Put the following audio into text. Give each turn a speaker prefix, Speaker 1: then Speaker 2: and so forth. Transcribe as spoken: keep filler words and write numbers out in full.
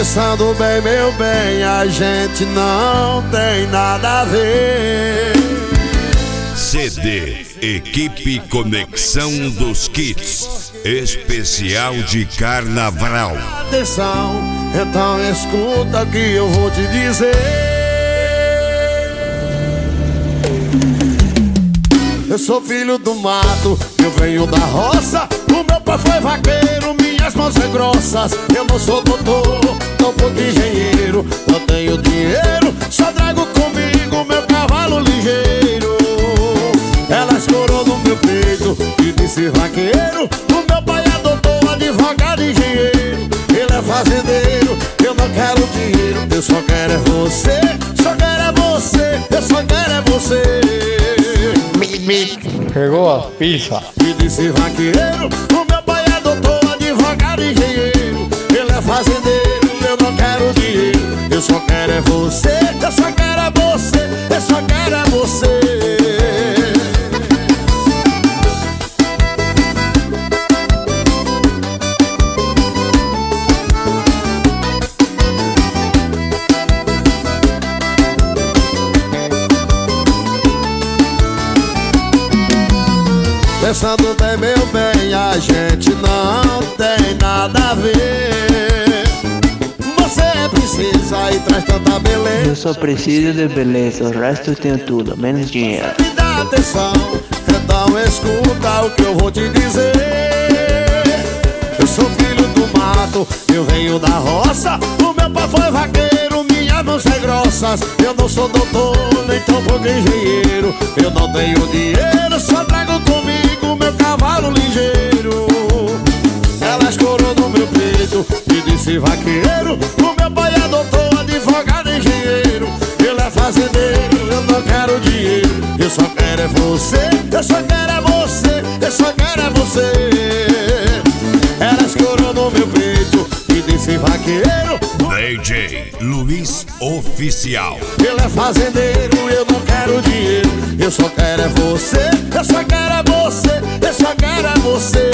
Speaker 1: Pensando bem, meu bem, a gente não tem nada a ver.
Speaker 2: C D Equipe Conexão dos Kits, especial de carnaval.
Speaker 1: Atenção, então escuta o que eu vou te dizer. Eu sou filho do mato, eu venho da roça. O meu pai foi vaqueiro, minhas mãos são grossas. Eu não sou doutor, não pouco engenheiro. Não tenho dinheiro, só trago comigo meu cavalo ligeiro. Ela escorou no meu peito e disse vaqueiro. O meu pai é doutor, advogado, engenheiro. Ele é fazendeiro, eu não quero dinheiro. Eu só quero é você, só quero é você, eu só quero é você.
Speaker 3: Pegou a pizza.
Speaker 1: E disse vaqueiro, o meu pai é doutor, advogado, engenheiro. Ele é fazendeiro, eu não quero dinheiro. Eu só quero é você, eu só quero é você, eu só quero é você. Pensando bem, meu bem, a gente não tem nada a ver. Você é princesa e traz tanta beleza.
Speaker 4: Eu só preciso de beleza, o resto eu tenho tudo, menos dinheiro.
Speaker 1: Me dá atenção, então escuta o que eu vou te dizer. Eu sou filho do mato, eu venho da roça. O meu pai foi vaqueiro, minhas mãos são grossas. Eu não sou doutor, nem tão pouco engenheiro. Eu não tenho dinheiro, só trago comigo meu cavalo ligeiro. Ela escorou no meu peito e disse vaqueiro. O meu pai é doutor, advogado, engenheiro. Ele é fazendeiro, eu não quero dinheiro. Eu só quero é você, eu só quero é você, eu só quero é você. Ela escorou no meu peito e disse vaqueiro.
Speaker 2: D J Luiz Oficial.
Speaker 1: Ele é fazendeiro, eu não quero dinheiro. Eu só quero é você, eu só quero é você, eu só quero é você.